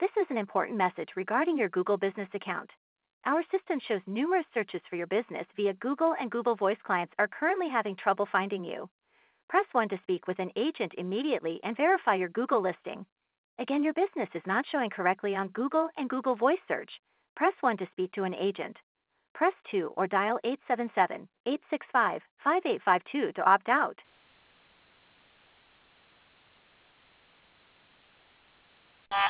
This is an important message regarding your Google Business account. Our system shows numerous searches for your business via Google, and Google Voice clients are currently having trouble finding you. Press 1 to speak with an agent immediately and verify your Google listing. Again, your business is not showing correctly on Google and Google Voice search. Press 1 to speak to an agent. Press 2 or dial 877-865-5852 to opt out.